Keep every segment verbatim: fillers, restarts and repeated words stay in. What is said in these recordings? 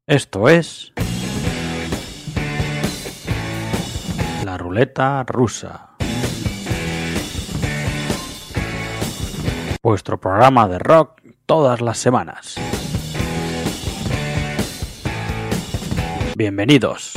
Esto es la ruleta rusa, vuestro programa de rock todas las semanas. Bienvenidos.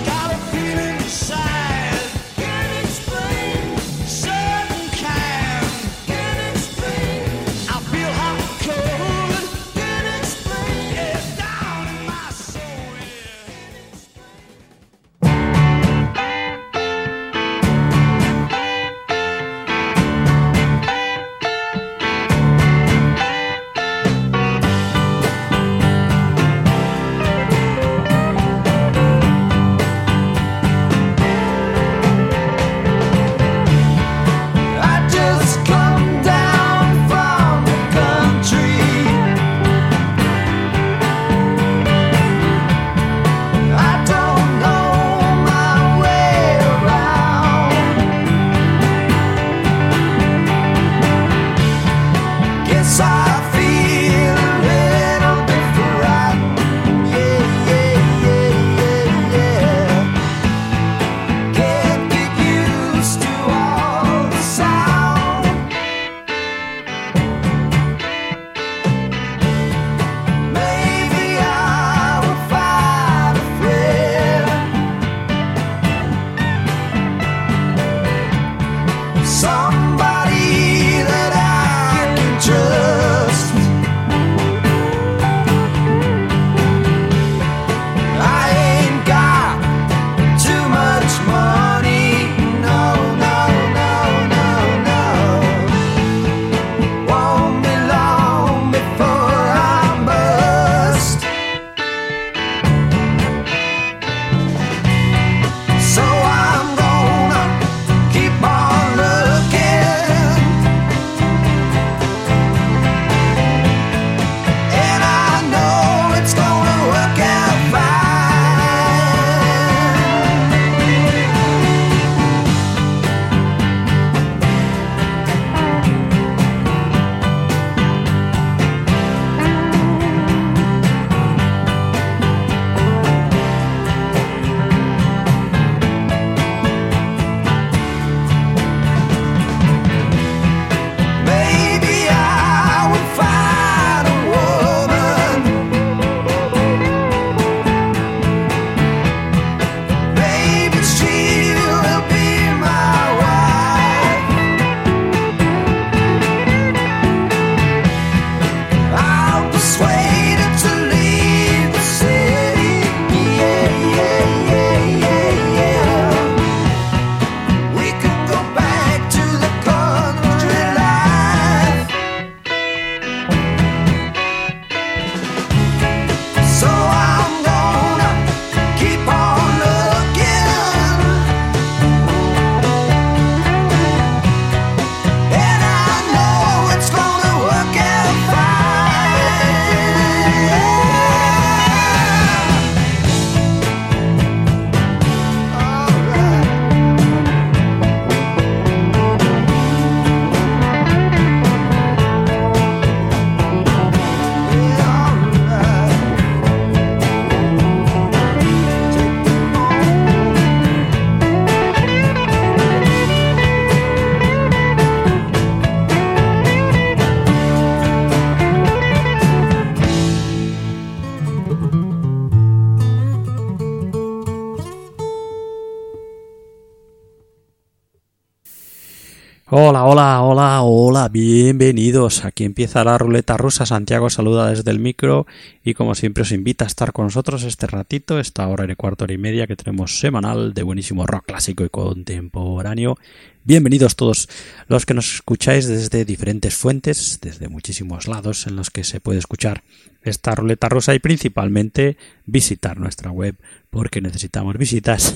Hola, hola, hola, hola, bienvenidos. Aquí empieza la ruleta rusa. Santiago saluda desde el micro y como siempre os invita a estar con nosotros este ratito, esta hora y cuarto, hora y media que tenemos semanal de buenísimo rock clásico y contemporáneo. Bienvenidos todos los que nos escucháis desde diferentes fuentes, desde muchísimos lados en los que se puede escuchar esta ruleta rusa y principalmente visitar nuestra web porque necesitamos visitas,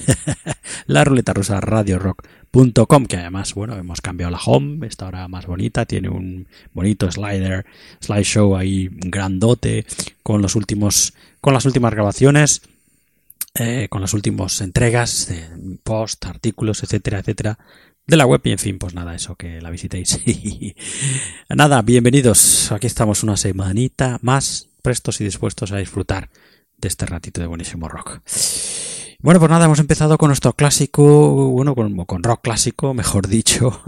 la ruleta rusa radio rock punto com, que además, bueno, hemos cambiado la home, está ahora más bonita, tiene un bonito slider, slideshow ahí grandote con los últimos, con las últimas grabaciones, eh, con las últimas entregas de post, artículos, etcétera, etcétera, de la web. Y en fin, pues nada, eso, que la visitéis. Nada, bienvenidos, aquí estamos una semanita más, prestos y dispuestos a disfrutar de este ratito de buenísimo rock. Bueno, pues nada, hemos empezado con nuestro clásico, bueno, con, con rock clásico, mejor dicho.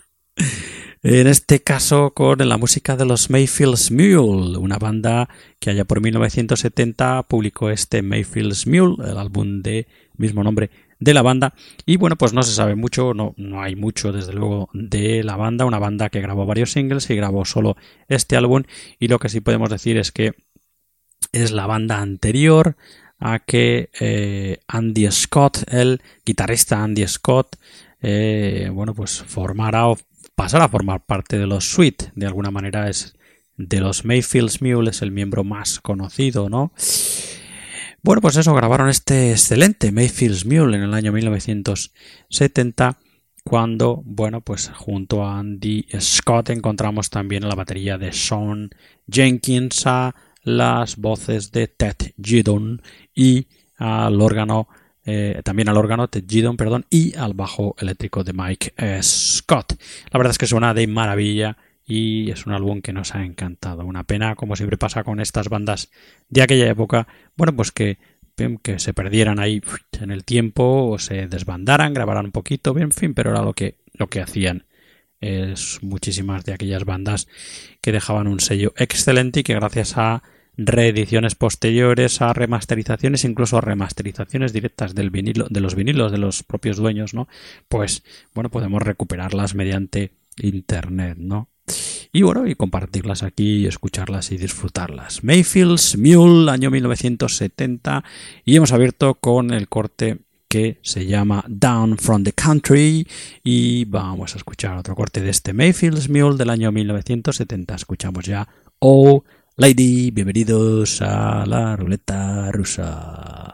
En este caso con la música de los Mayfield's Mule, una banda que allá por mil novecientos setenta publicó este Mayfield's Mule, el álbum de mismo nombre de la banda. Y bueno, pues no se sabe mucho, no, no hay mucho desde luego de la banda, una banda que grabó varios singles y grabó solo este álbum, y lo que sí podemos decir es que es la banda anterior a que eh, Andy Scott, el guitarrista Andy Scott, eh, bueno, pues formara o pasara a formar parte de los Sweet. De alguna manera es de los Mayfield's Mule, es el miembro más conocido, ¿no? Bueno, pues eso, grabaron este excelente Mayfield's Mule en el año mil novecientos setenta, cuando, bueno, pues junto a Andy Scott encontramos también a la batería de Sean Jenkins, a las voces de Ted Giddon y al órgano, eh, también al órgano Ted Giddon, perdón, y al bajo eléctrico de Mike eh, Scott. La verdad es que suena de maravilla y es un álbum que nos ha encantado. Una pena, como siempre pasa con estas bandas de aquella época, bueno, pues que, que se perdieran ahí en el tiempo o se desbandaran, grabaran un poquito, en fin, pero era lo que, lo que hacían. Es muchísimas de aquellas bandas que dejaban un sello excelente y que gracias a reediciones posteriores, a remasterizaciones, incluso a remasterizaciones directas del vinilo, de los vinilos de los propios dueños, ¿no? Pues bueno, podemos recuperarlas mediante internet, ¿no? Y bueno, y compartirlas aquí, escucharlas y disfrutarlas. Mayfield's Mule, año mil novecientos setenta, y hemos abierto con el corte que se llama Down from the Country, y vamos a escuchar otro corte de este Mayfield's Mule del año mil novecientos setenta. Escuchamos ya Oh Lady. Bienvenidos a la ruleta rusa.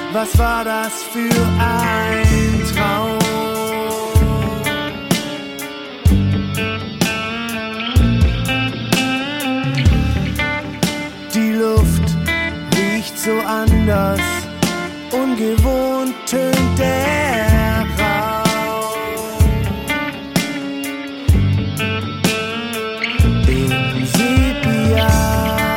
Was war das für ein Traum? Die Luft riecht so anders, ungewohnt tönt der Raum. In Sepia.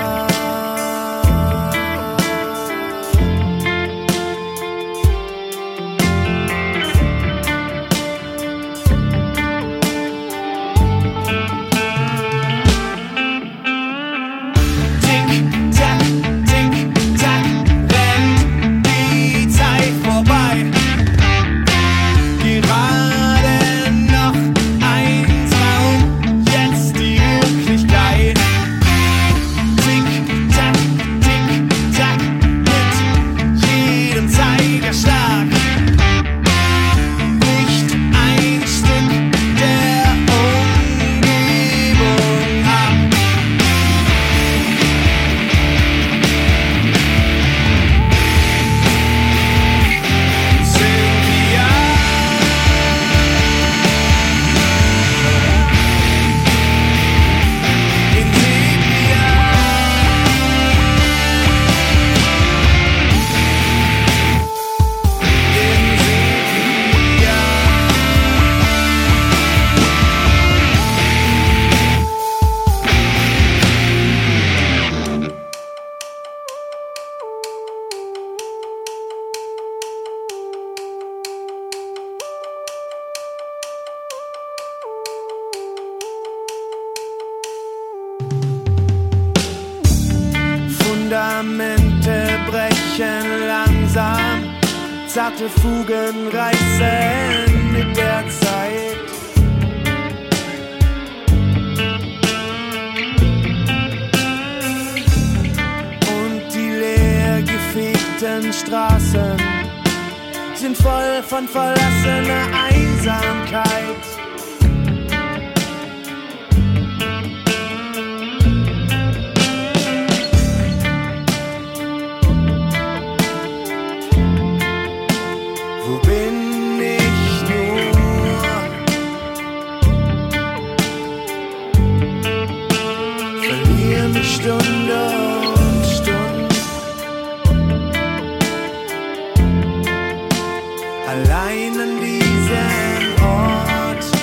Fundamente brechen langsam, zarte Fugen reißen mit der Zeit. Und die leer gefegten Straßen sind voll von verlassener Einsamkeit. Stunde und Stunde allein an diesem Ort.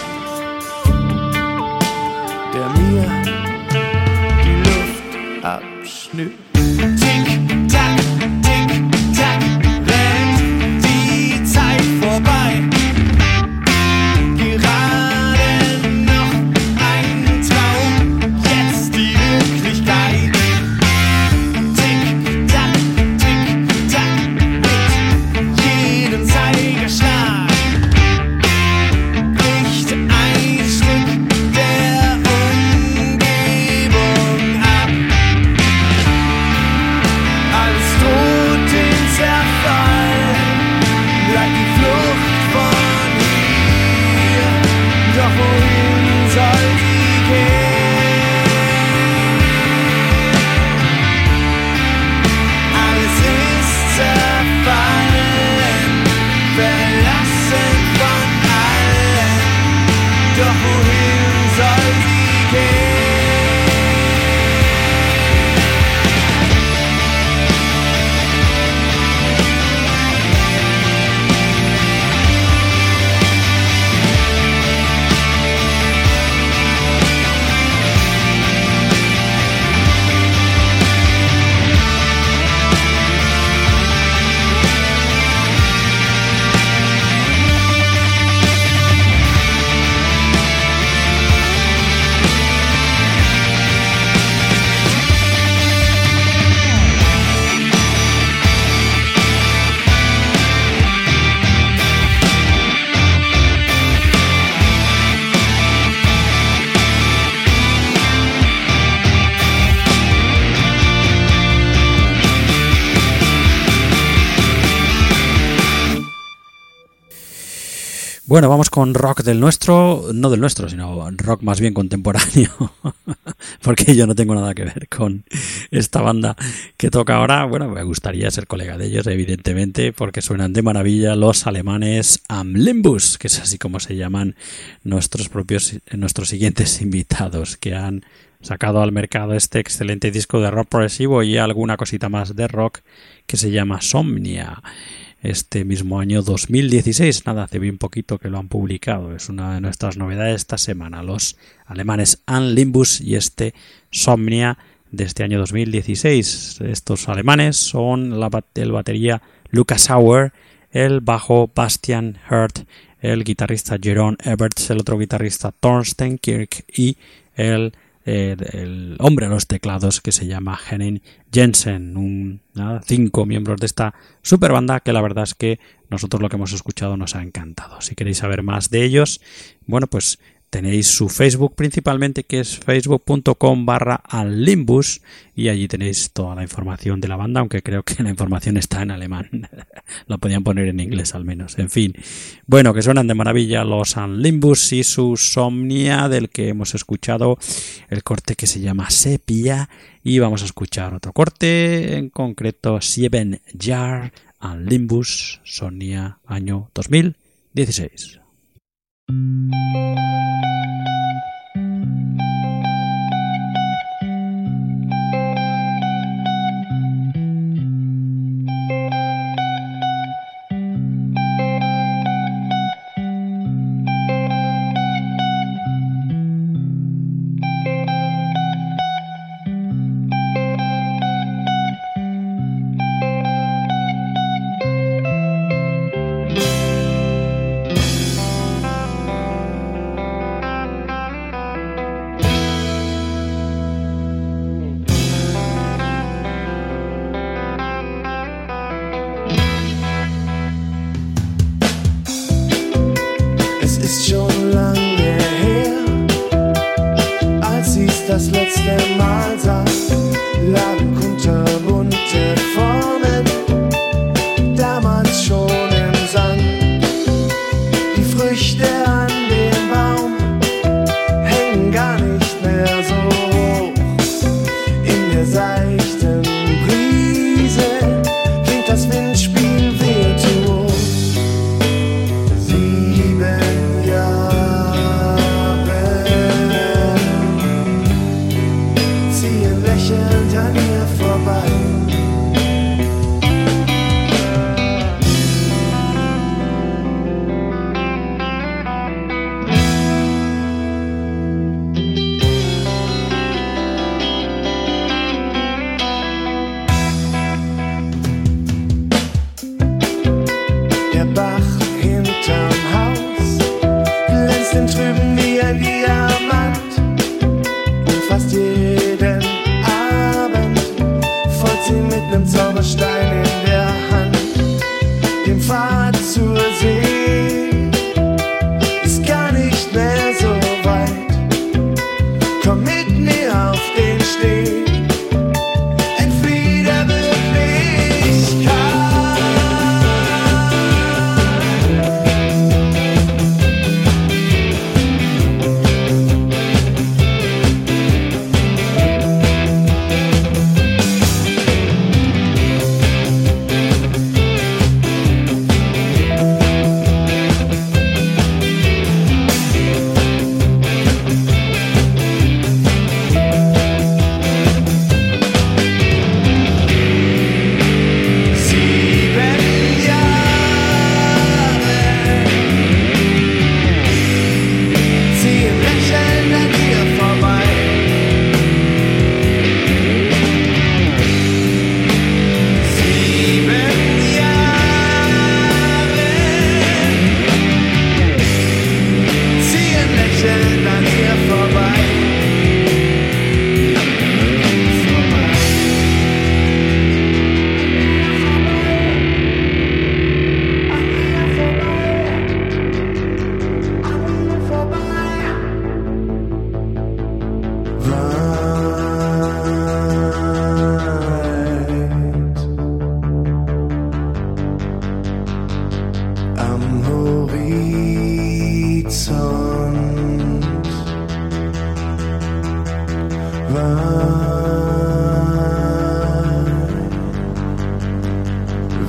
Bueno, vamos con rock del nuestro, no del nuestro, sino rock más bien contemporáneo, porque yo no tengo nada que ver con esta banda que toca ahora. Bueno, me gustaría ser colega de ellos, evidentemente, porque suenan de maravilla los alemanes Am Limbus, que es así como se llaman nuestros propios, nuestros siguientes invitados, que han sacado al mercado este excelente disco de rock progresivo y alguna cosita más de rock que se llama Somnia. Este mismo año dos mil dieciséis, nada, hace bien poquito que lo han publicado. Es una de nuestras novedades esta semana, los alemanes Am Limbus y este Somnia de este año dos mil dieciséis. Estos alemanes son la, el batería Lukas Auer, el bajo Bastian Hurt, el guitarrista Jeroen Everts, el otro guitarrista Thorsten Kirk y el El, el hombre a los teclados que se llama Henning Jensen, un, nada, cinco miembros de esta super banda que la verdad es que nosotros lo que hemos escuchado nos ha encantado. Si queréis saber más de ellos, bueno, pues tenéis su Facebook principalmente, que es facebook.com barra Limbus, y allí tenéis toda la información de la banda, aunque creo que la información está en alemán. La podían poner en inglés al menos. En fin, bueno, que suenan de maravilla los Limbus y su Somnia, del que hemos escuchado el corte que se llama Sepia, y vamos a escuchar otro corte, en concreto Sieben Jahr Limbus, Somnia, año dos mil dieciséis.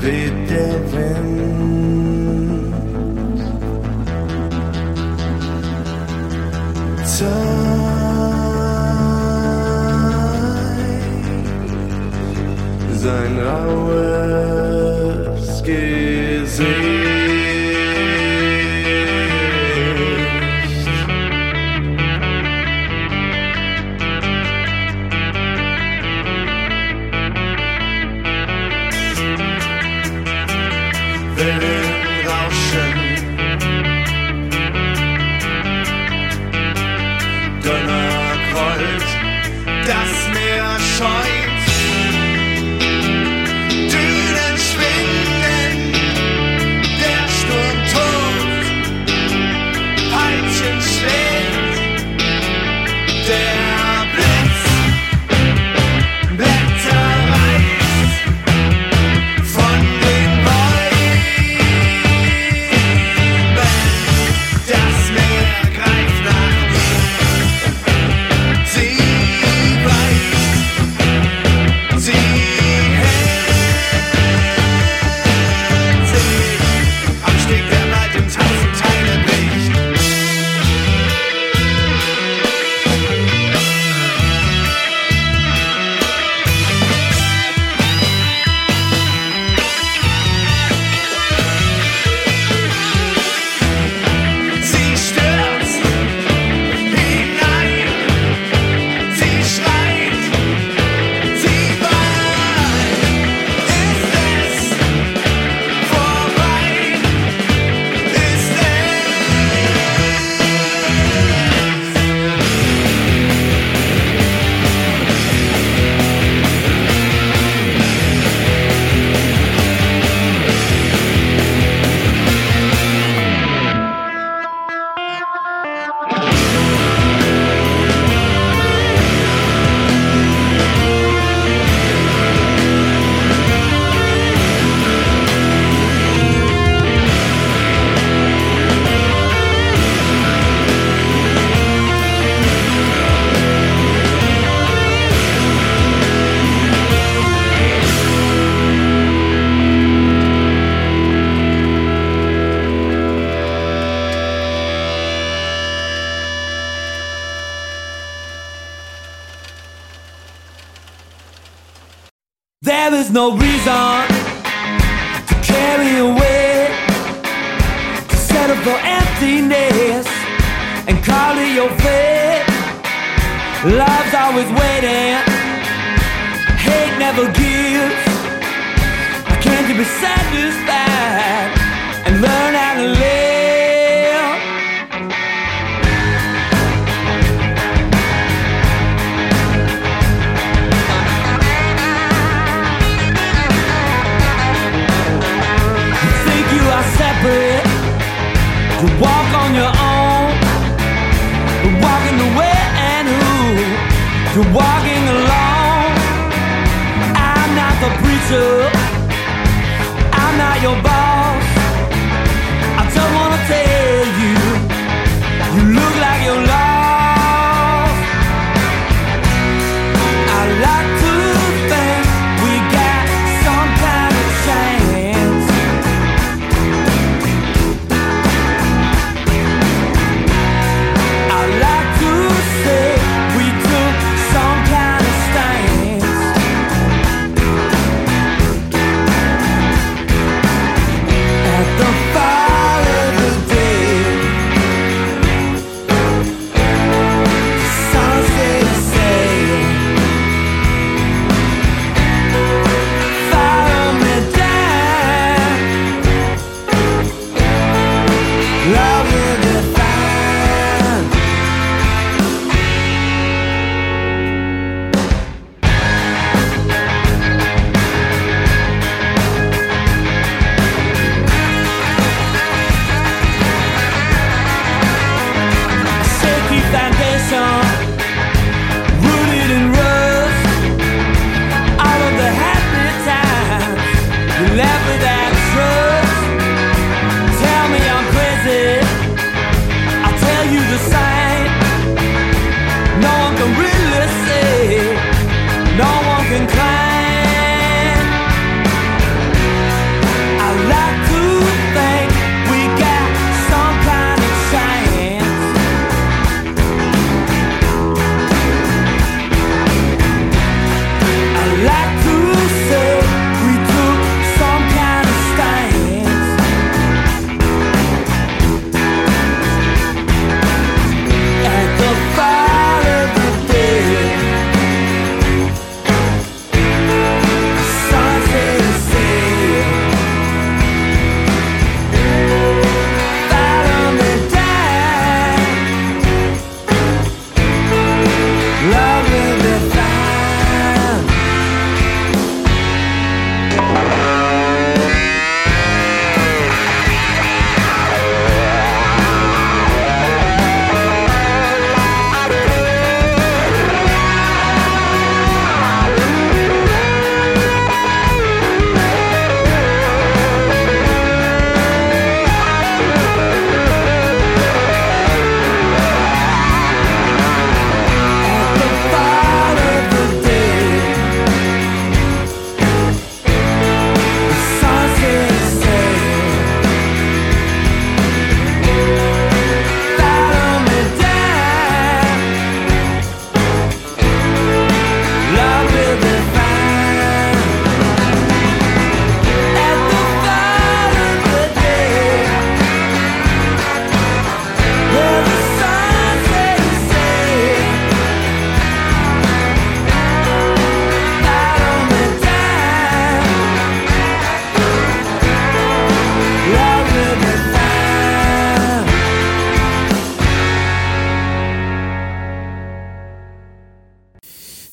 weht der Wind. Zeit, sein raues Gesicht. Wellenrauschen, Donnergrollt, das Meer scheut, Dünen schwingen, der Sturm tobt, Peitschen schlägt, der Blitz, Blätter reißt von den Bäumen, das Meer greift nach mir, sie weicht, sie hält sich am Steg, der bald in tausend Teile bricht. Sie stürzt hinein, sie schreit, sie weint. Ist es vorbei? Ist es? There is no reason to carry away, to settle for emptiness and call it your fate. Love's always waiting, hate never gives. Why can't you be satisfied and learn how to live? Separate, to walk on your own, but walking the way and who, you're walking alone. I'm not the preacher, I'm not your boss. I just wanna tell you, you look like you're lost. I like to think we got some kind of chance. I like to say we took some kind of stance.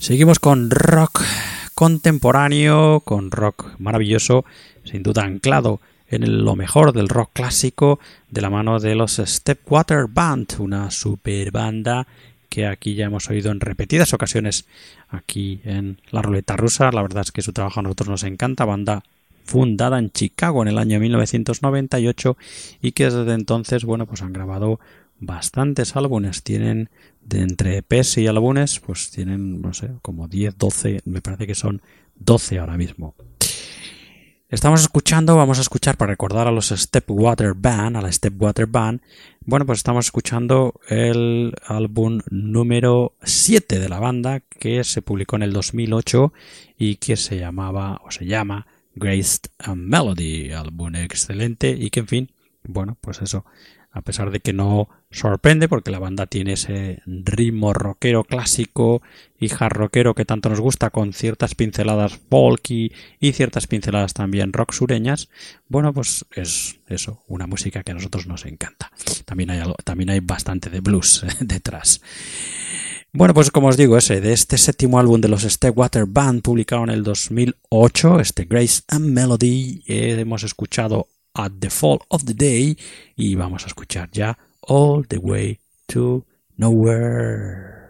Seguimos con rock contemporáneo, con rock maravilloso, sin duda anclado en el, lo mejor del rock clásico, de la mano de los Stepwater Band, una super banda que aquí ya hemos oído en repetidas ocasiones aquí en la Ruleta Rusa. La verdad es que su trabajo a nosotros nos encanta, banda fundada en Chicago en el año mil novecientos noventa y ocho y que desde entonces, bueno, pues han grabado bastantes álbumes. Tienen de entre E Pes y álbumes, pues tienen, no sé, como diez, doce, me parece que son doce ahora mismo. Estamos escuchando, vamos a escuchar para recordar a los Stepwater Band, a la Stepwater Band. Bueno, pues estamos escuchando el álbum número siete de la banda, que se publicó en el dos mil ocho y que se llamaba, o se llama, Grace and Melody. Álbum excelente y que, en fin, bueno, pues eso, a pesar de que no sorprende porque la banda tiene ese ritmo rockero clásico y hard rockero que tanto nos gusta, con ciertas pinceladas folk y, y ciertas pinceladas también rock sureñas, bueno, pues es eso, una música que a nosotros nos encanta. También hay, algo, también hay bastante de blues detrás. Bueno, pues como os digo, ese de este séptimo álbum de los Stepwater Band, publicado en el dos mil ocho, este Grace and Melody, eh, hemos escuchado At the Fall of the Day y vamos a escuchar ya All the Way to Nowhere.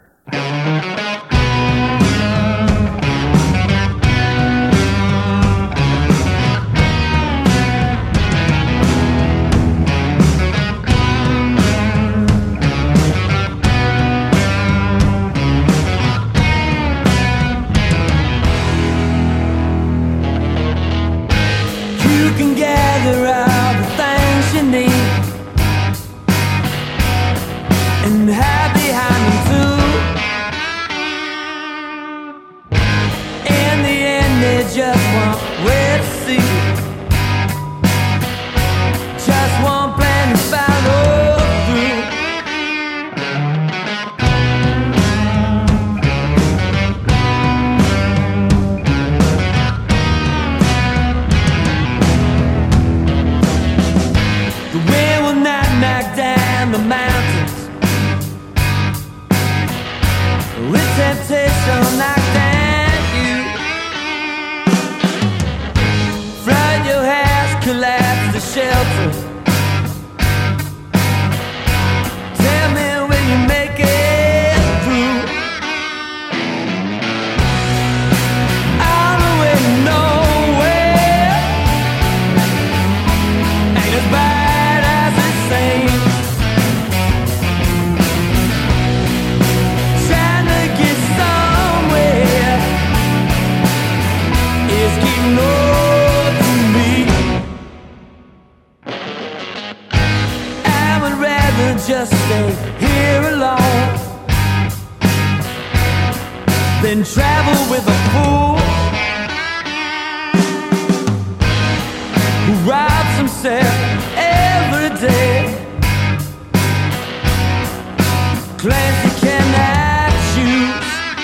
You can gather all the things you need and hide behind them too. In the end, they just want where to see. Just one plan to follow through. The wind will not knock down the mountains. With temptation will knock down you. Flood your house, collapse the shelter. Tell me, will you make it through? All the way to nowhere ain't as bad as it seems. Trying to get somewhere is getting old to me. I would rather just stay here alone than travel with a fool who robs himself every day. Clancy cannot choose.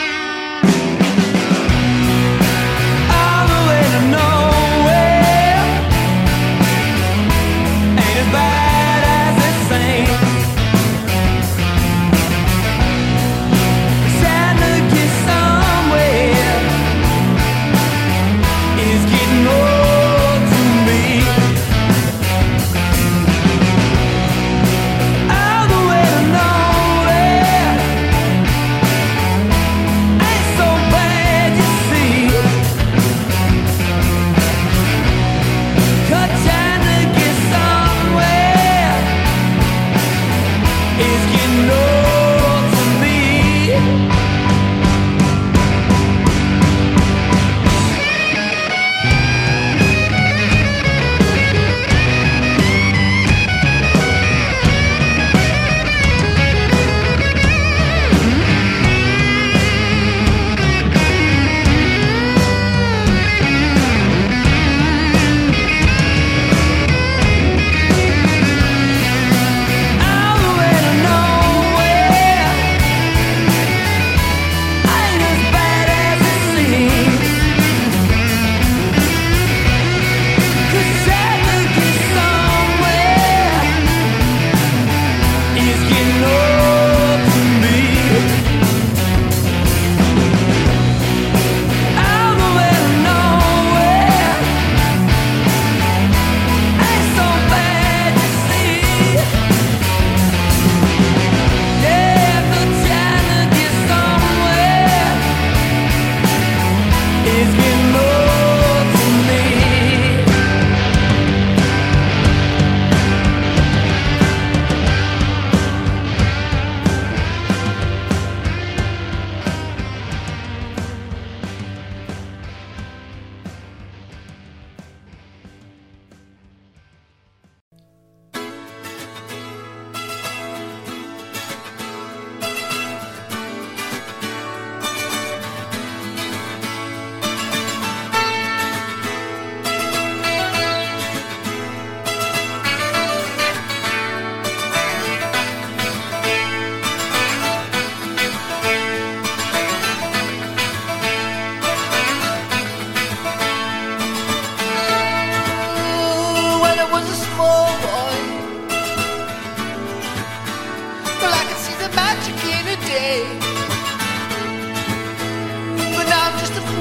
All the way to nowhere ain't as bad as it seems. Trying to get somewhere is getting old to me.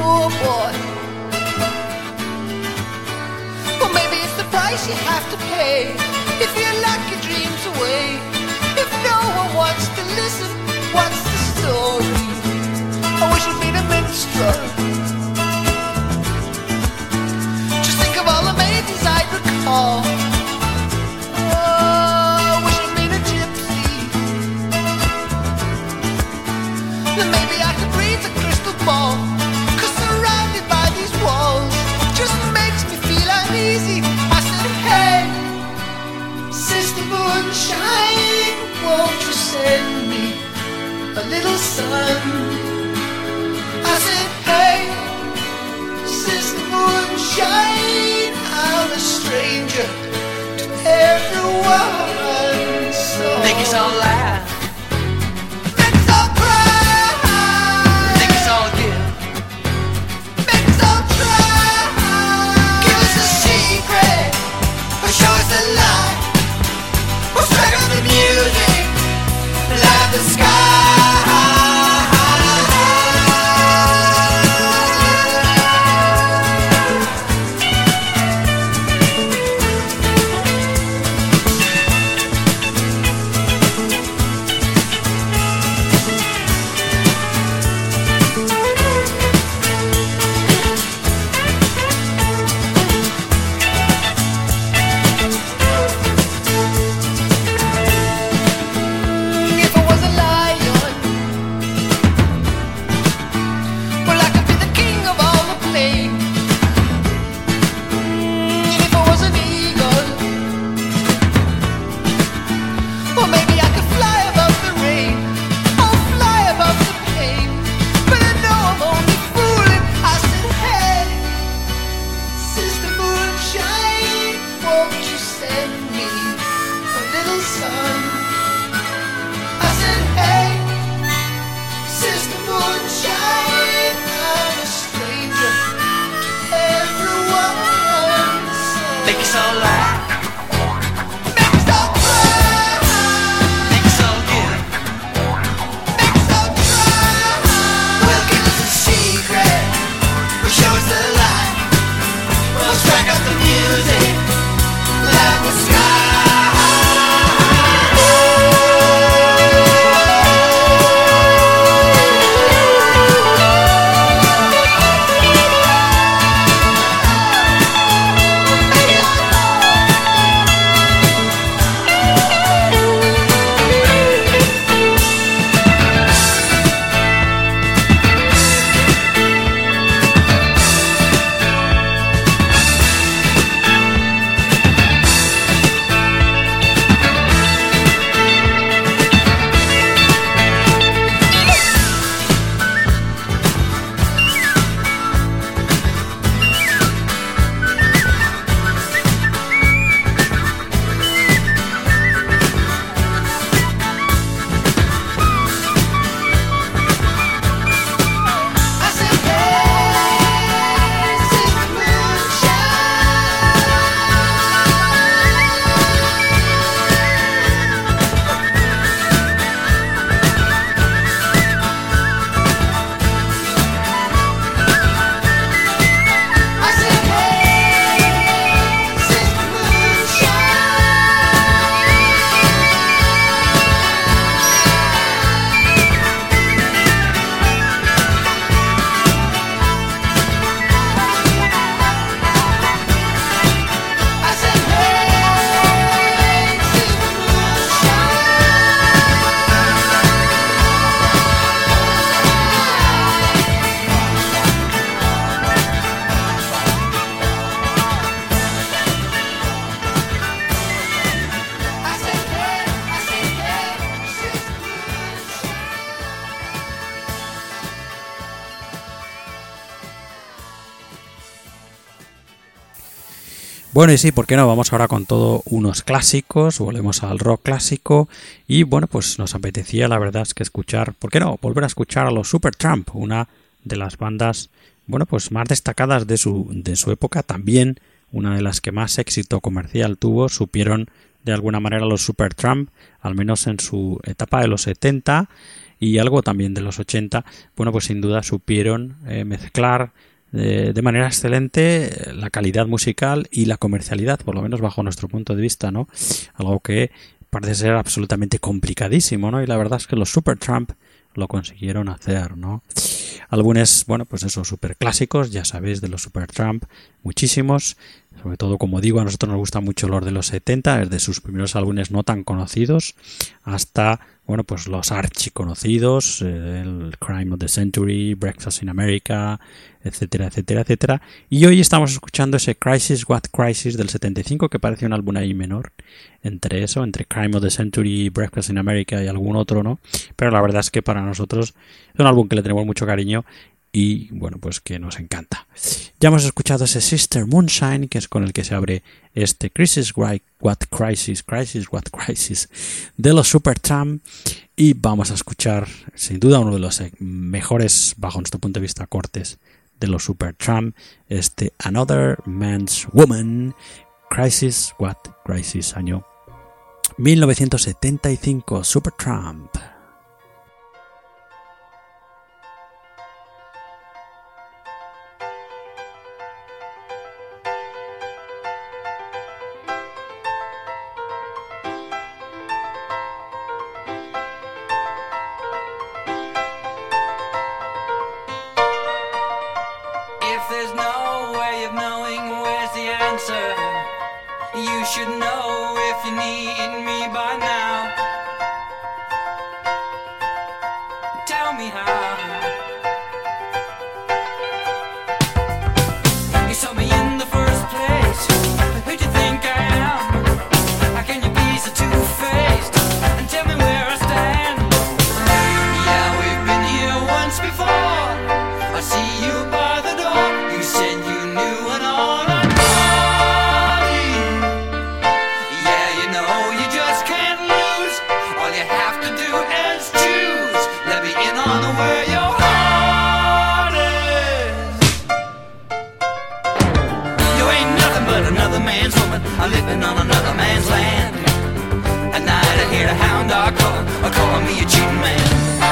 poor boy. Or maybe it's the price you have to pay if you lock your dreams away. If no one wants to listen, what's the story? I wish I'd been a minstrel. Just think of all the maidens I'd recall. Oh, I wish I'd been a gypsy. Then maybe I could read the crystal ball. Cause surrounded by these walls just makes me feel uneasy. I said, hey, Sister Moonshine, won't you send me a little sun? I said, hey, Sister Moonshine, I'm a stranger to everyone. So Make us all laugh, make us all cry, make us all give. make us all try. Give us a secret, or show us a lie. Or strike up the music, light the sky. If I was a lion, well, I could be the king of all the plain. And if I was an eagle, well, maybe I could fly above the rain, or fly above the pain. But I know I'm only fooling. I said, hey, Sister Moonshine, won't you send me a little sun? I said, hey, Sister Moonshine, I'm a stranger to everyone. So Make us all laugh, make us all cry, make us all give. make us all try. Well, give us a secret, or show us the light. We'll strike up the music, light the sky. I said, hey, Sister Moonshine. I said, hey, Sister Moonshine. I said, hey, Sister Moonshine. I said, hey, I said, hey, Sister Moonshine. Bueno, y sí, ¿por qué no? Vamos ahora con todo unos clásicos, volvemos al rock clásico y bueno, pues nos apetecía la verdad es que escuchar, ¿por qué no? Volver a escuchar a los Supertramp, una de las bandas, bueno, pues más destacadas de su, de su época, también una de las que más éxito comercial tuvo, supieron de alguna manera los Supertramp, al menos en su etapa de los setenta y algo también de los ochenta, bueno, pues sin duda supieron eh, mezclar eh, de manera excelente la calidad musical y la comercialidad, por lo menos bajo nuestro punto de vista, ¿no? Algo que parece ser absolutamente complicadísimo, ¿no? Y la verdad es que los Supertramp lo consiguieron hacer, ¿no? Álbumes, bueno, pues esos super clásicos, ya sabéis, de los Supertramp, muchísimos, sobre todo, como digo, a nosotros nos gusta mucho los de los setenta, desde sus primeros álbumes no tan conocidos hasta, bueno, pues los archiconocidos, eh, el Crime of the Century, Breakfast in America, etcétera, etcétera, etcétera. Y hoy estamos escuchando ese Crisis, What Crisis del setenta y cinco, que parece un álbum ahí menor, entre eso, entre Crime of the Century, Breakfast in America y algún otro, ¿no? Pero la verdad es que para nosotros es un álbum que le tenemos mucho cariño y, bueno, pues que nos encanta. Ya hemos escuchado ese Sister Moonshine, que es con el que se abre este Crisis, What Crisis, Crisis, What Crisis de los Supertramp, y vamos a escuchar, sin duda, uno de los mejores, bajo nuestro punto de vista, cortes de los Supertramp, este Another Man's Woman, Crisis, What Crisis, año mil novecientos setenta y cinco, Supertramp. You should know if you need me by now. Tell me how. You saw me in the first place. Who'd you think I am? How can you be so two-faced? And tell me where I stand. Yeah, we've been here once before. I see you by the door. You said you knew an on a I'm living on another man's land. At night I hear the hound dog calling, or calling me a cheating man.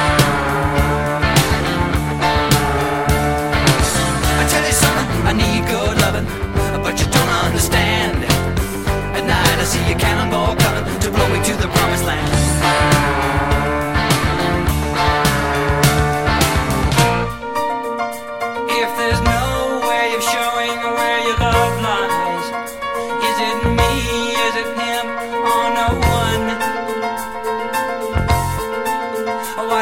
I tell you something, I need good loving, but you don't understand. At night I see a cannonball coming to blow me to the promised land. If there's no way of showing where your love lies, is it me, is it him, or no one? Why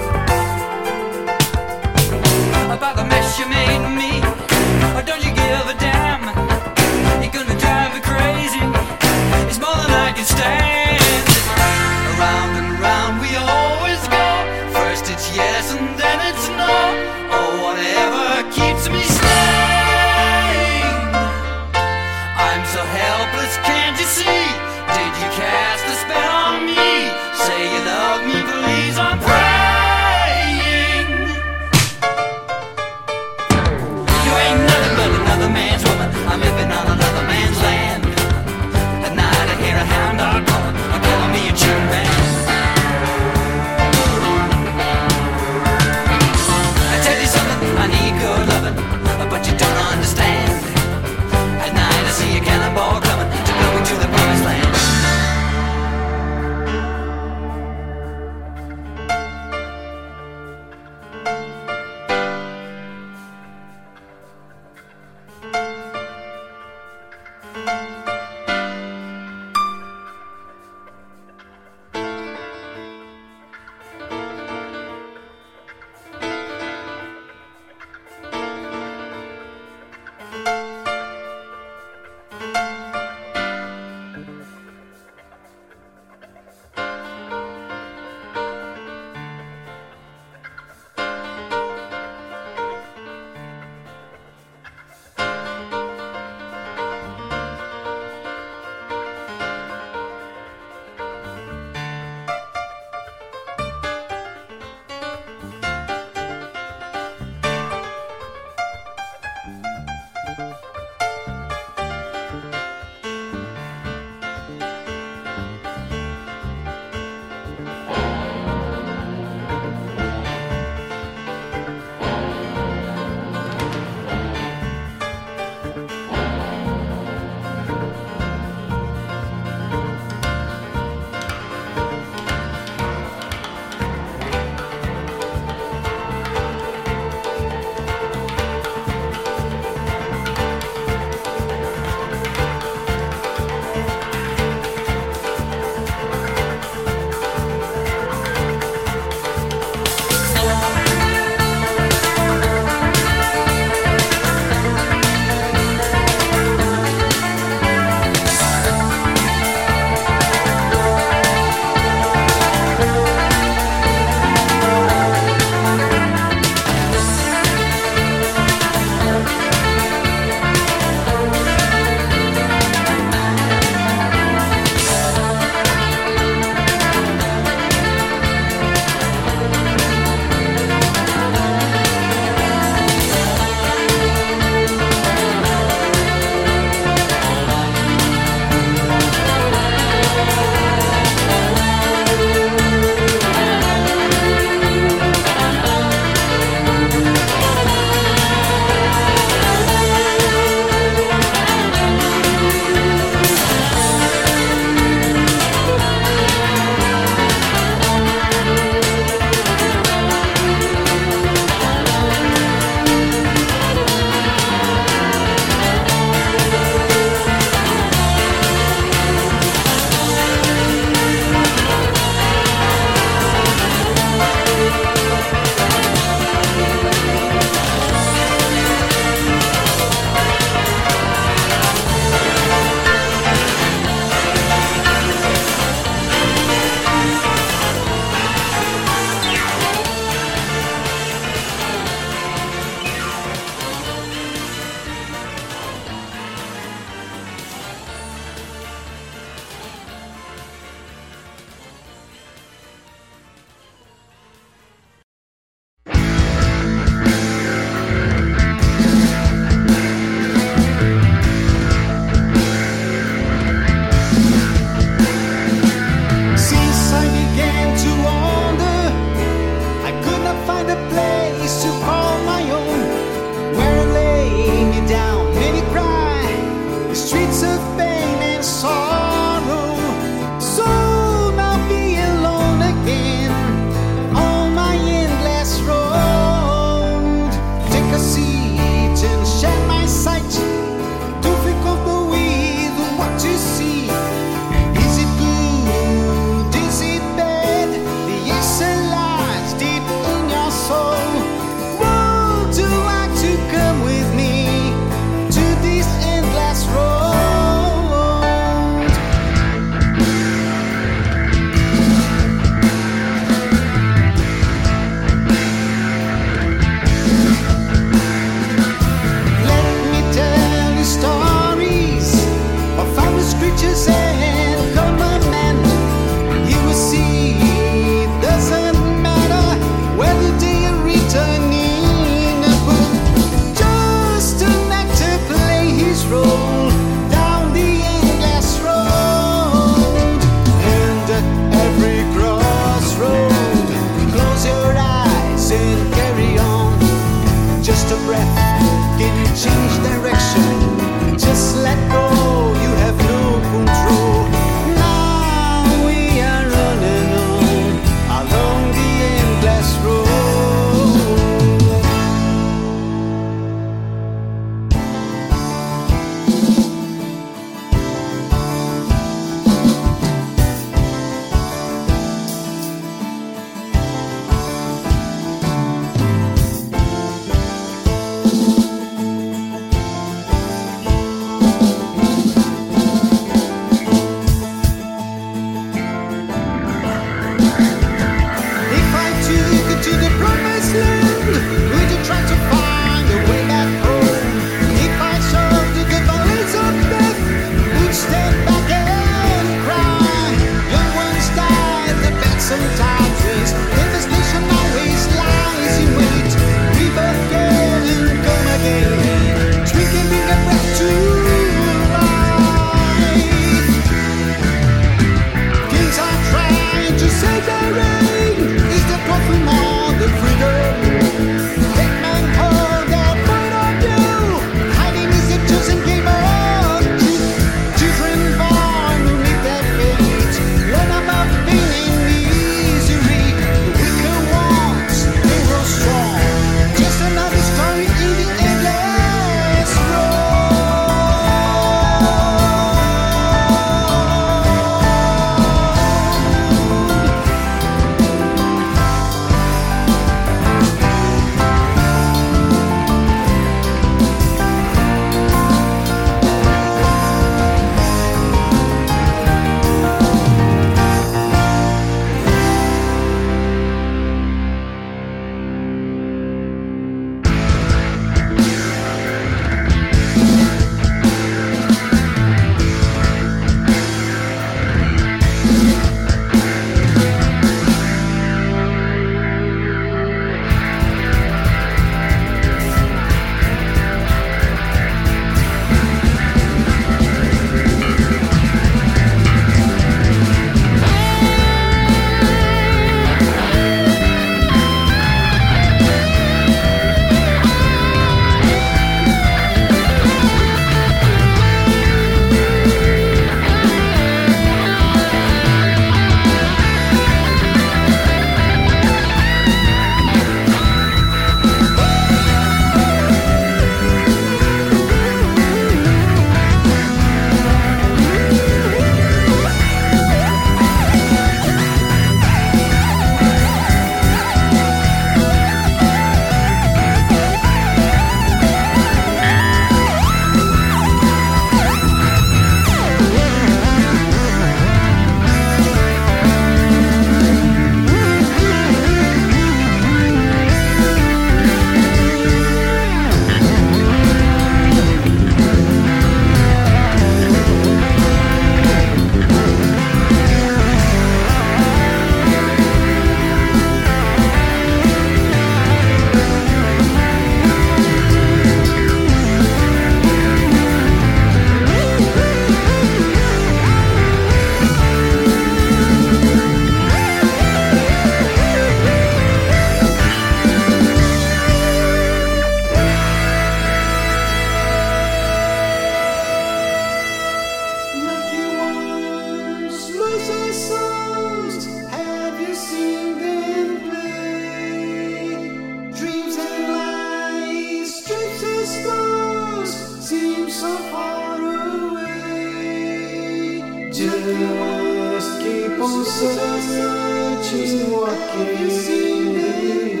must keep on searching what can be.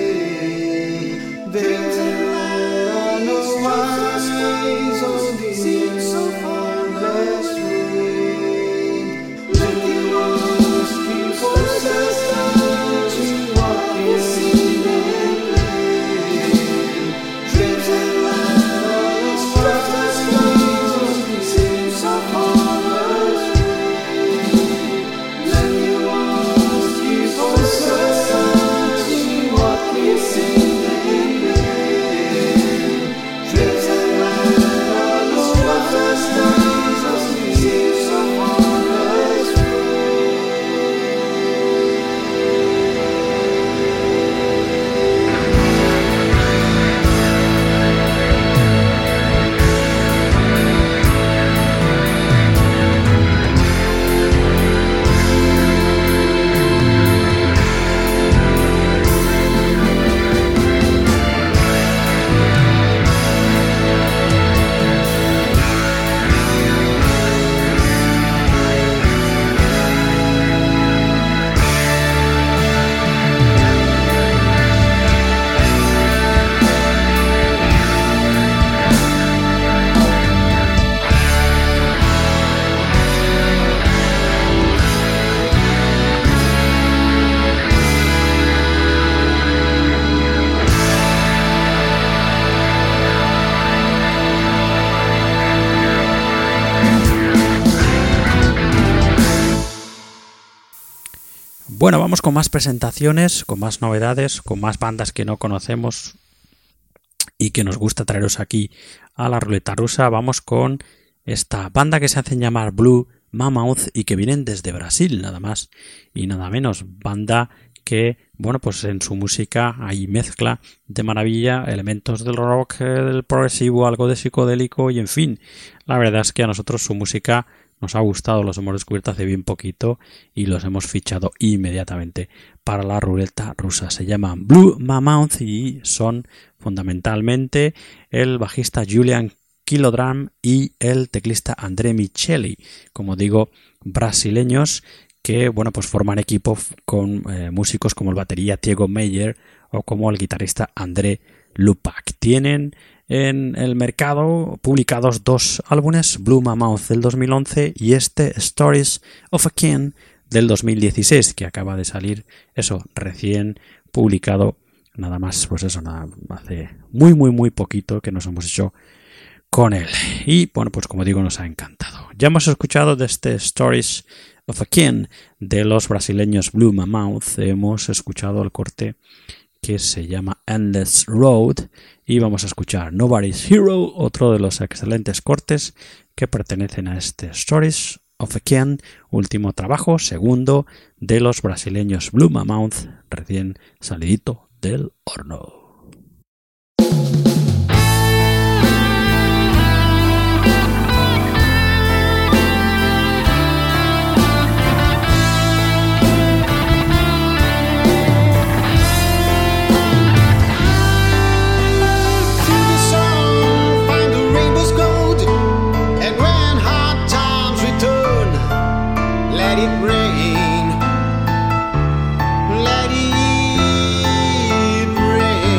There are no eyes on the endless road. You must keep on searching what can be. Bueno, vamos con más presentaciones, con más novedades, con más bandas que no conocemos y que nos gusta traeros aquí a la ruleta rusa. Vamos con esta banda que se hacen llamar Blue Mammoth y que vienen desde Brasil, nada más y nada menos. Banda que, bueno, pues en su música hay mezcla de maravilla, elementos del rock, del progresivo, algo de psicodélico y en fin, la verdad es que a nosotros su música nos ha gustado, los hemos descubierto hace bien poquito y los hemos fichado inmediatamente para la ruleta rusa. Se llaman Blue Mammoth y son fundamentalmente el bajista Julian Kilodram y el teclista André Micheli, como digo, brasileños que, bueno, pues forman equipo con eh, músicos como el batería Thiago Meyer o como el guitarrista André Lupac. Tienen en el mercado publicados dos álbumes, Blue Mammoth del dos mil once y este Stories of a King del dos mil dieciséis, que acaba de salir, eso, recién publicado, nada más, pues eso, nada, hace muy muy muy poquito que nos hemos hecho con él. Y bueno, pues como digo, nos ha encantado. Ya hemos escuchado de este Stories of a King de los brasileños Blue Mammoth, hemos escuchado el corte que se llama Endless Road y vamos a escuchar Nobody's Hero, otro de los excelentes cortes que pertenecen a este Stories of a King, último trabajo, segundo de los brasileños Blue Mammoth, recién salidito del horno. Rain, let it rain.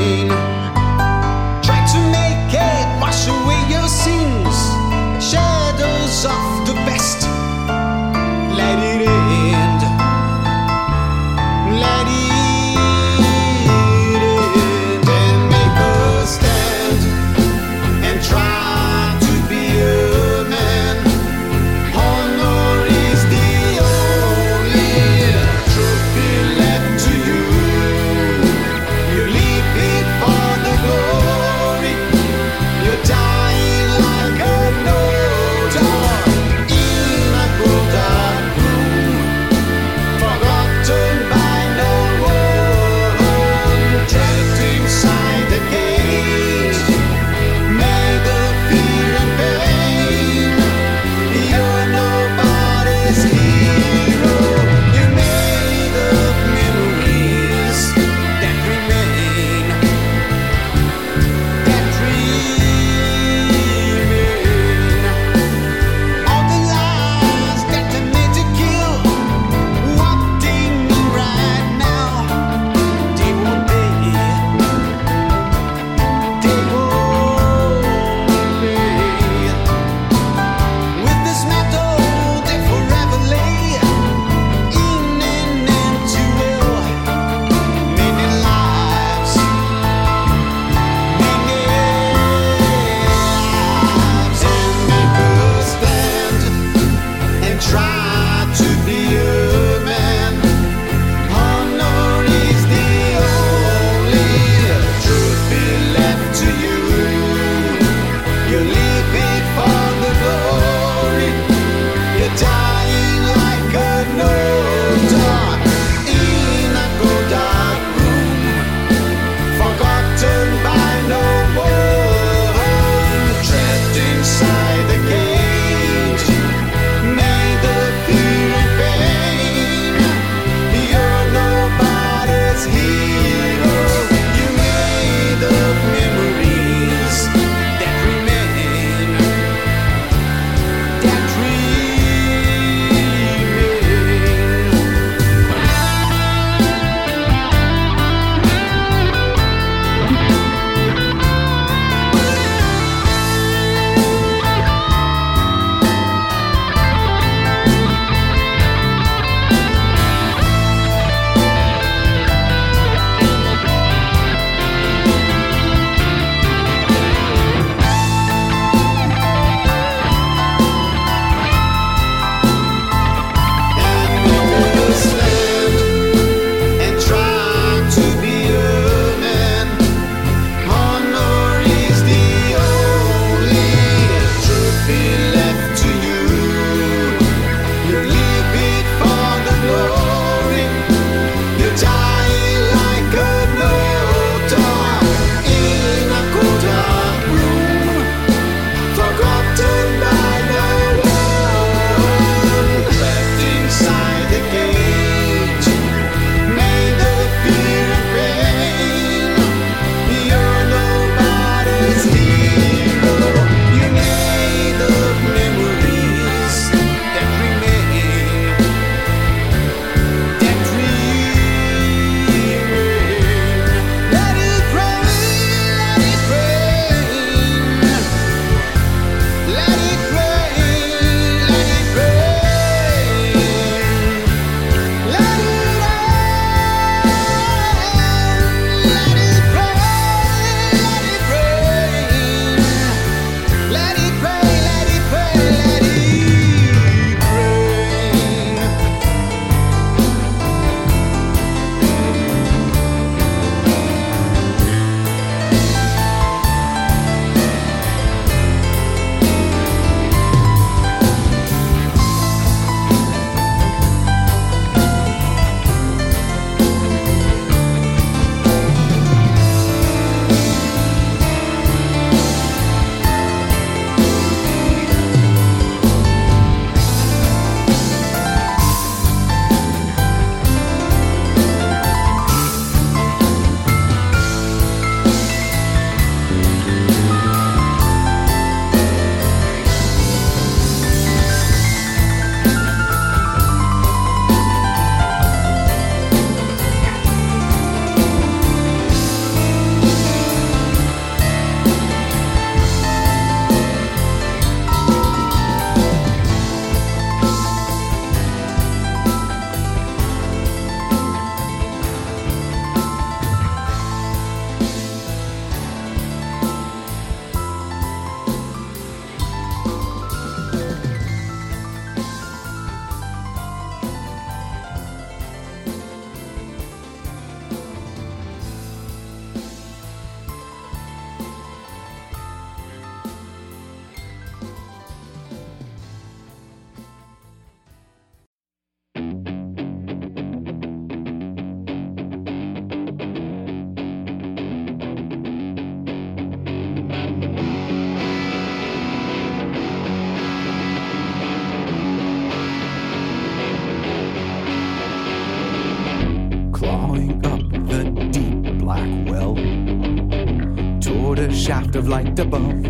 shaft of light above.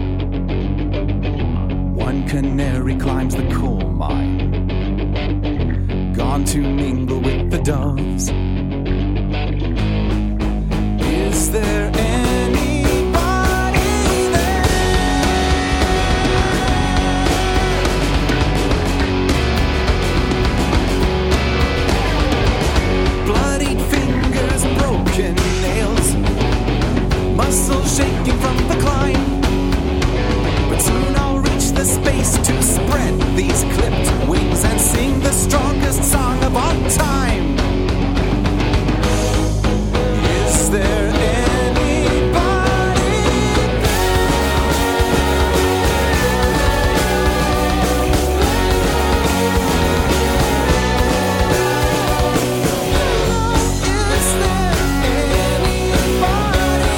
One canary climbs the coal mine, gone to mingle with the doves. Is there anybody there? Bloodied fingers, broken nails, muscles shaking from the climb. But soon I'll reach the space to spread these clipped wings and sing the strongest song of all time. Is there anybody there? Is there anybody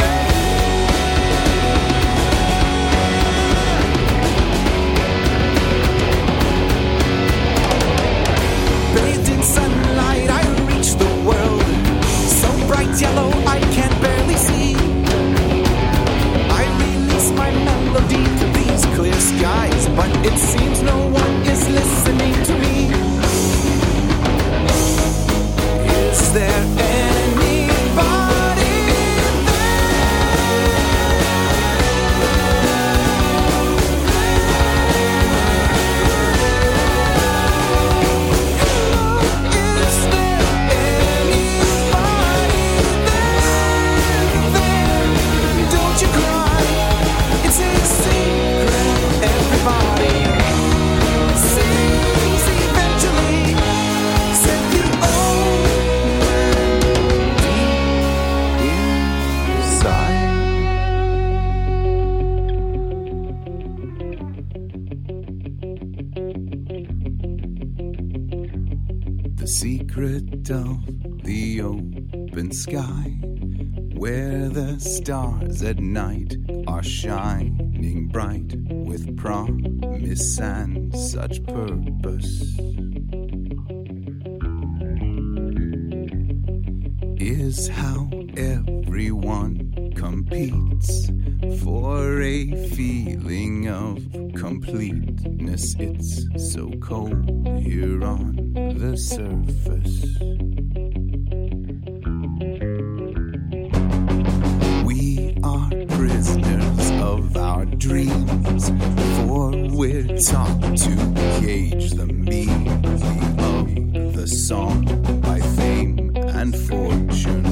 there? Bathed in sunlight, I reach the world, so bright yellow I can barely see. I release my melody to these clear skies, but it seems no one is listening to me. Is there anybody there? Is there anybody there? Don't you cry, it's a secret, everybody sees eventually, said the old man deep inside. The secret of the open sky, where the stars at night are shining bright with promise and such purpose, is how everyone competes for a feeling of completeness. It's so cold here on the surface. We are prisoners of our dreams, for we're taught to gauge the meaning of the song by fame and fortune.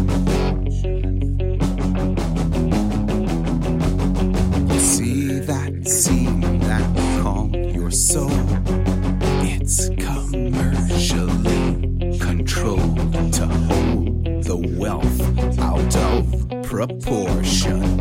You see that scene that called your soul? It's commercially controlled to hold the wealth out of proportion.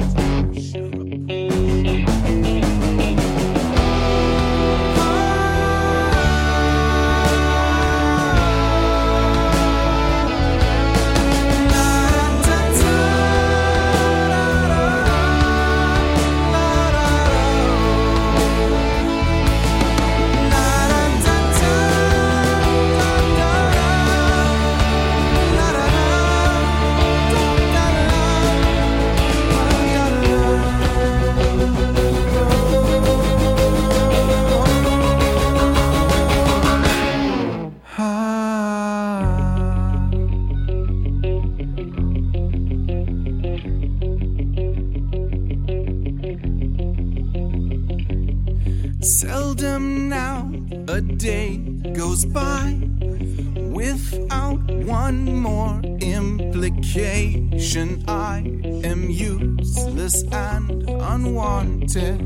Seldom now a day goes by without one more implication. I am useless and unwanted.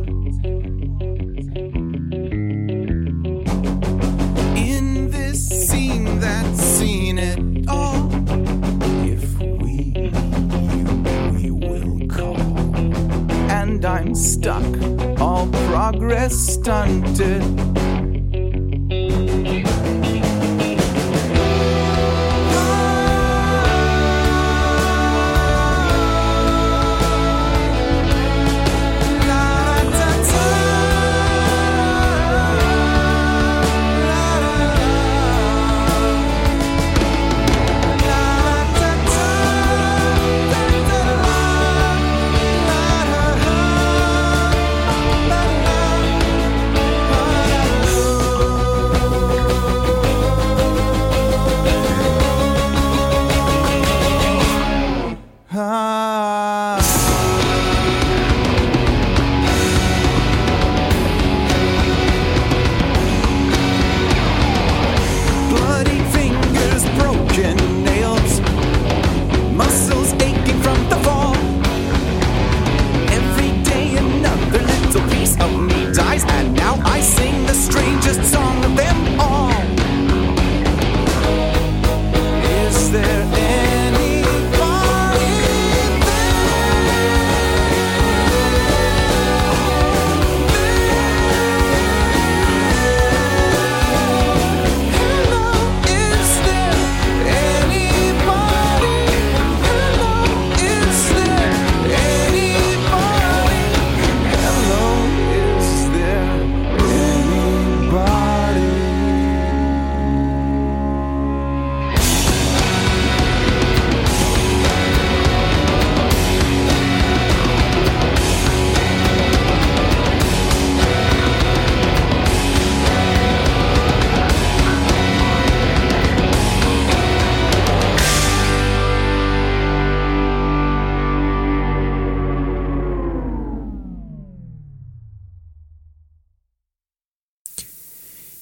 In this scene that's seen it all, if we need you, we will call. And I'm stuck, all progress stunted. La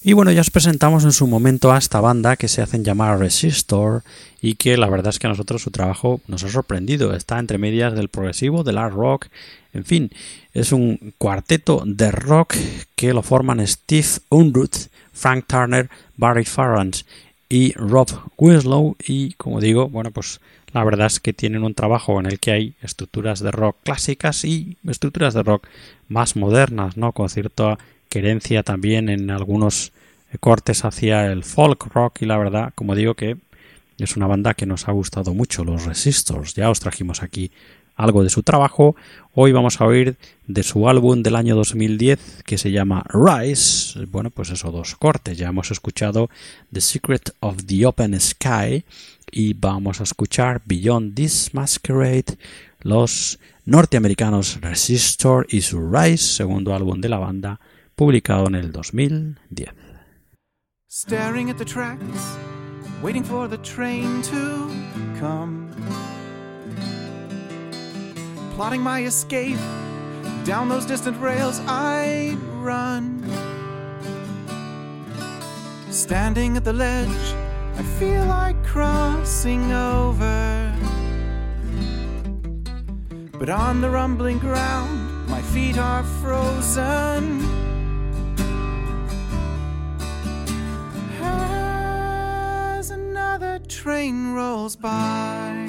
Y bueno, ya os presentamos en su momento a esta banda que se hacen llamar Resistor y que la verdad es que a nosotros su trabajo nos ha sorprendido. Está entre medias del progresivo, del art rock, en fin, es un cuarteto de rock que lo forman Steve Unruh, Frank Turner, Barry Farrans y Rob Winslow y como digo, bueno pues la verdad es que tienen un trabajo en el que hay estructuras de rock clásicas y estructuras de rock más modernas, ¿no? Con cierta querencia también en algunos cortes hacia el folk rock y la verdad, como digo, que es una banda que nos ha gustado mucho, los Resistors. Ya os trajimos aquí algo de su trabajo. Hoy vamos a oír de su álbum del año dos mil diez que se llama Rise. Bueno, pues esos dos cortes. Ya hemos escuchado The Secret of the Open Sky y vamos a escuchar Beyond This Masquerade, los norteamericanos Resistor y su Rise, segundo álbum de la banda, publicado en el dos mil diez. Staring at the tracks, waiting for the train to come. Plotting my escape, down those distant rails I'd run. Standing at the ledge, I feel like crossing over. But on the rumbling ground, my feet are frozen. As another train rolls by,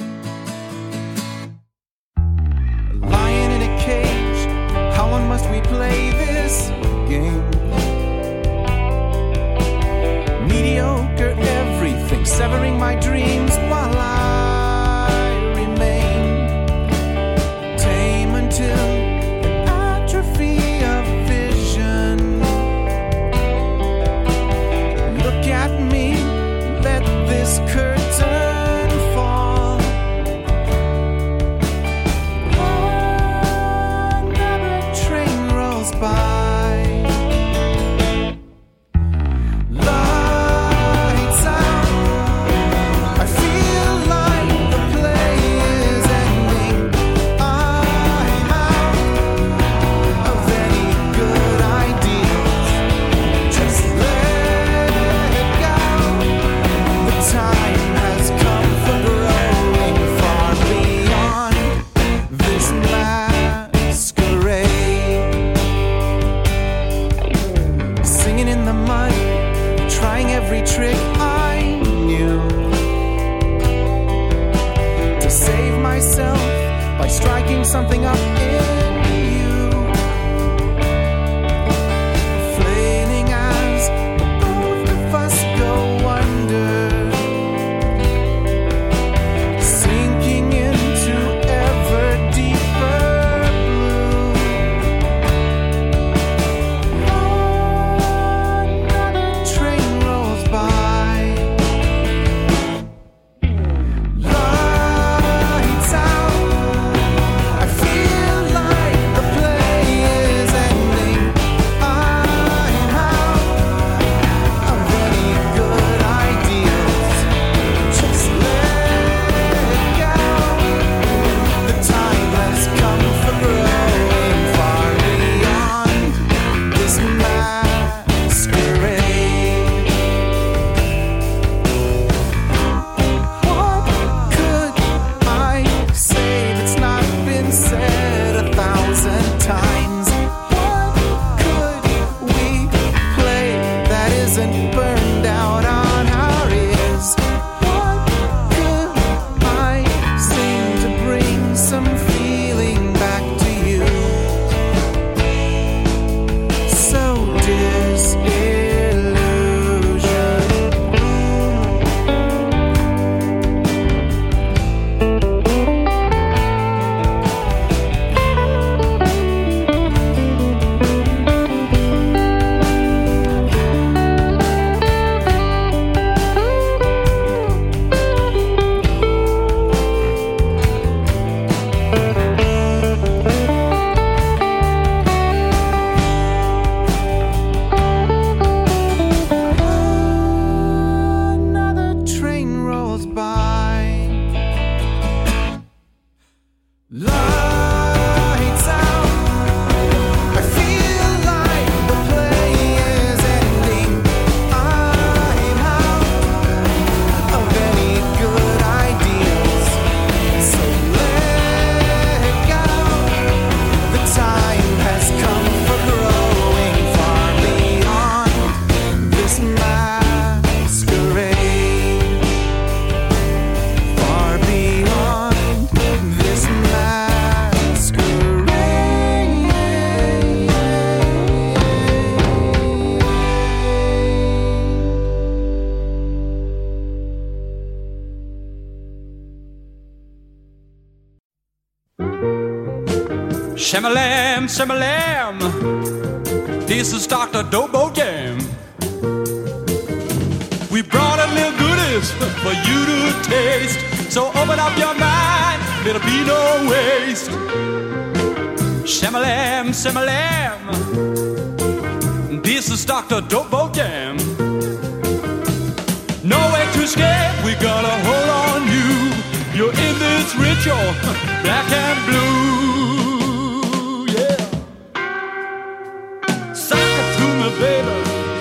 lion in a cage, how long must we play this game? Mediocre everything, severing my dreams while I remain tame until an atrophy of vision. Look at me, let this curtain fall. Shamalam, shamalam, this is Doctor Dobo Jam. We brought a little goodies for you to taste, so open up your mind, there'll be no waste. Shamalam, shamalam, this is Doctor Dobo Jam. No way to escape, we got a hold on you. You're in this ritual, black and blue, yeah. Suck it to me, baby.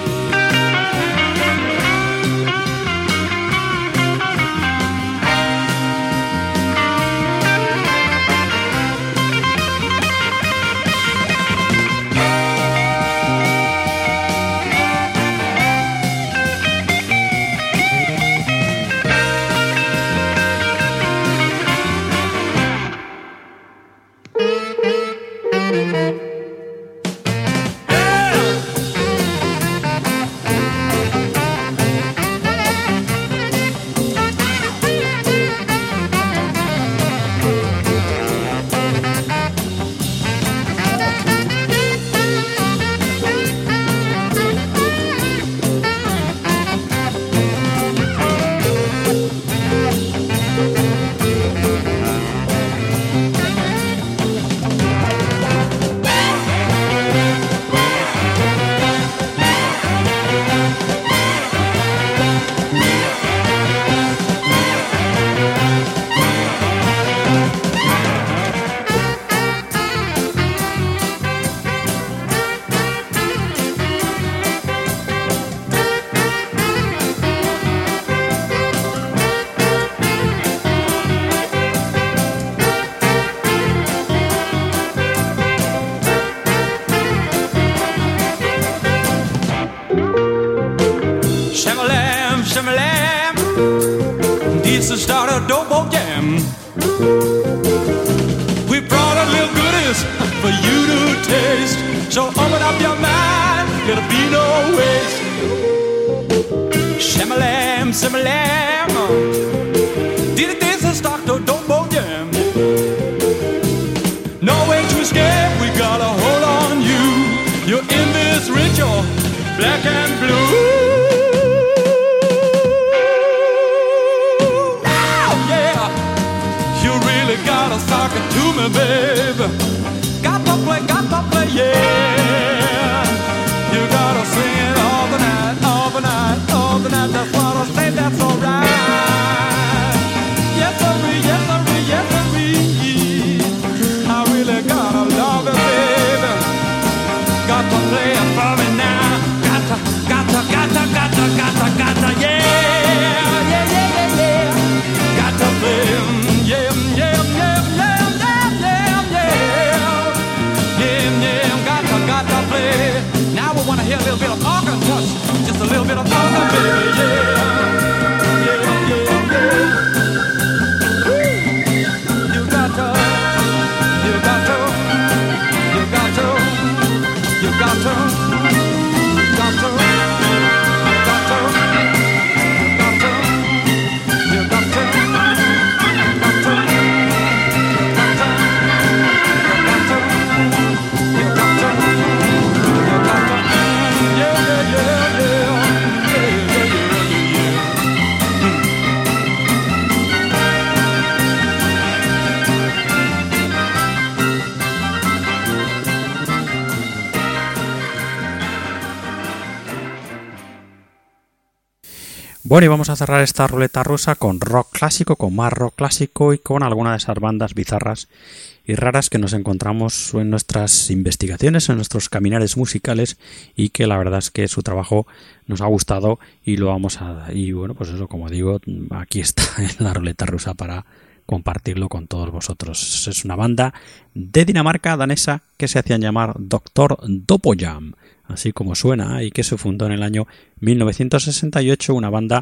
Bueno, y vamos a cerrar esta ruleta rusa con rock clásico, con más rock clásico y con alguna de esas bandas bizarras y raras que nos encontramos en nuestras investigaciones, en nuestros caminares musicales, y que la verdad es que su trabajo nos ha gustado y lo vamos a... Y bueno, pues eso, como digo, aquí está en la ruleta rusa para compartirlo con todos vosotros. Es una banda de Dinamarca, danesa, que se hacían llamar Doctor Dobo Jam, así como suena, y que se fundó en el año mil novecientos sesenta y ocho, una banda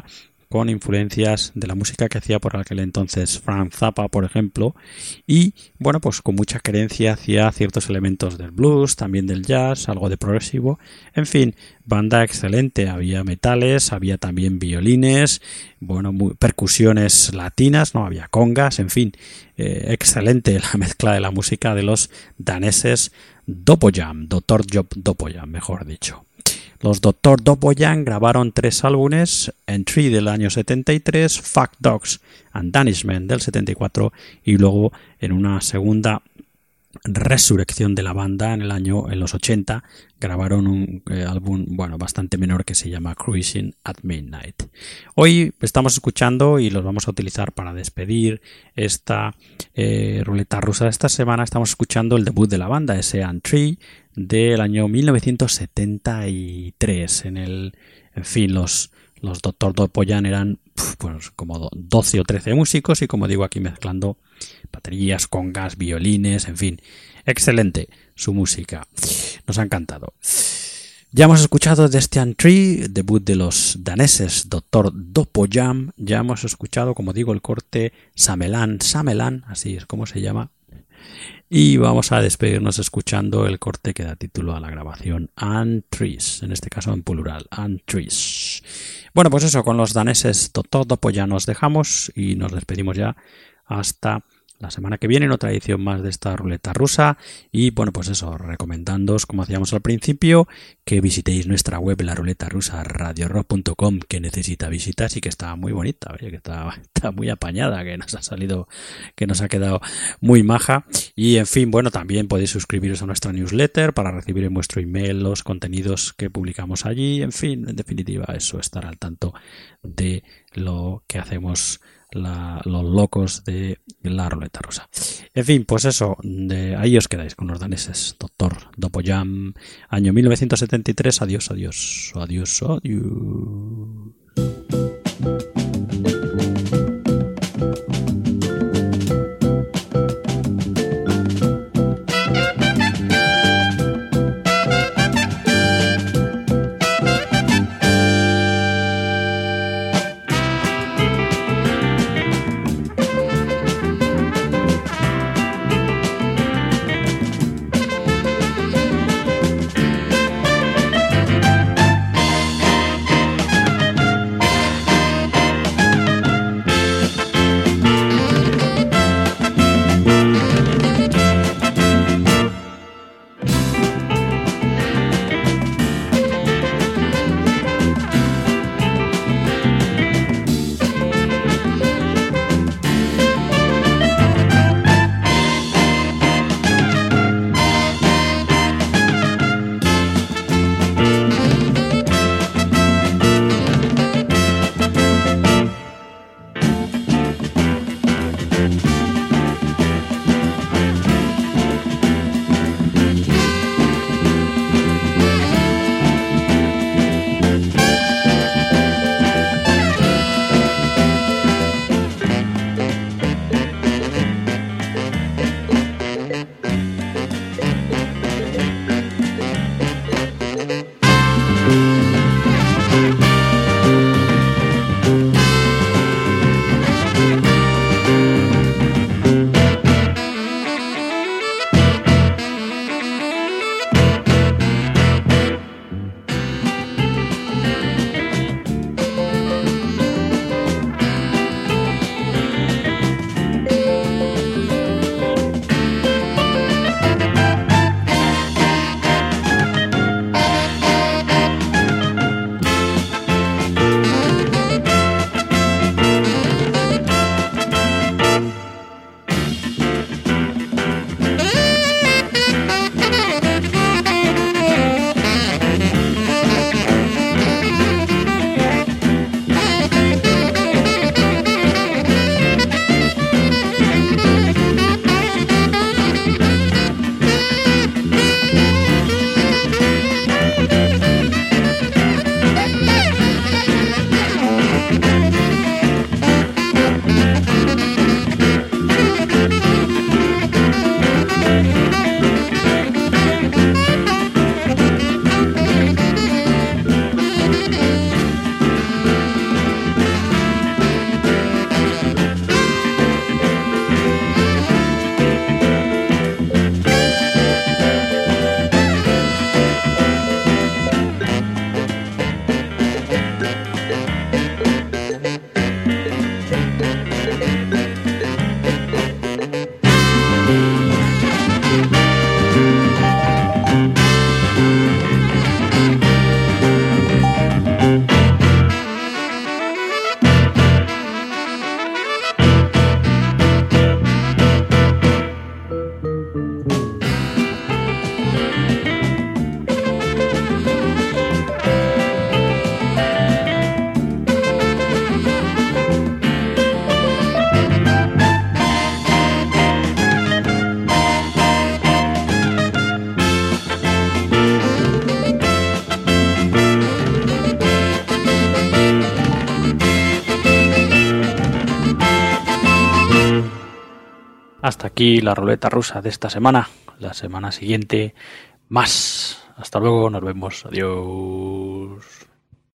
con influencias de la música que hacía por aquel entonces Frank Zappa, por ejemplo, y bueno, pues con mucha querencia hacia ciertos elementos del blues, también del jazz, algo de progresivo, en fin, banda excelente, había metales, había también violines, bueno, muy, percusiones latinas, no había congas, en fin, eh, excelente la mezcla de la música de los daneses Dopoyam, doctor Job Dopoyam, mejor dicho. Los doctor Dopoyam grabaron tres álbumes, Entry del año setenta y tres, Fuck Dogs and Danishment del setenta y cuatro y luego en una segunda resurrección de la banda en el año en los ochenta grabaron un eh, álbum bueno bastante menor que se llama Cruising at Midnight. Hoy estamos escuchando y los vamos a utilizar para despedir esta eh, ruleta rusa de esta semana. Estamos escuchando el debut de la banda, ese Entry del año mil novecientos setenta y tres. En el, en fin, los los doctor Dopoyam eran pues como doce o trece músicos y como digo aquí mezclando baterías, congas, violines, en fin, excelente su música, nos ha encantado. Ya hemos escuchado de este Entry, debut de los daneses doctor Dopoyam, ya hemos escuchado, como digo, el corte Samelan, Samelan, así es como se llama, y vamos a despedirnos escuchando el corte que da título a la grabación, Entries, en este caso en plural, Entries. Bueno, pues eso, con los daneses doctor Dopoyam nos dejamos y nos despedimos ya hasta la semana que viene en otra edición más de esta ruleta rusa y bueno, pues eso, recomendándoos, como hacíamos al principio, que visitéis nuestra web, la ruleta rusa radio rock punto com, que necesita visitas y que está muy bonita, oye, que está, está muy apañada, que nos ha salido, que nos ha quedado muy maja y en fin, bueno, también podéis suscribiros a nuestra newsletter para recibir en vuestro email los contenidos que publicamos allí, en fin, en definitiva eso, estar al tanto de lo que hacemos La, los locos de la ruleta rusa. En fin, pues eso, de ahí os quedáis con los daneses doctor Dopoyam, año mil novecientos setenta y tres. Adiós, adiós, adiós, adiós. Hasta aquí la ruleta rusa de esta semana. La semana siguiente, más. Hasta luego, nos vemos. Adiós.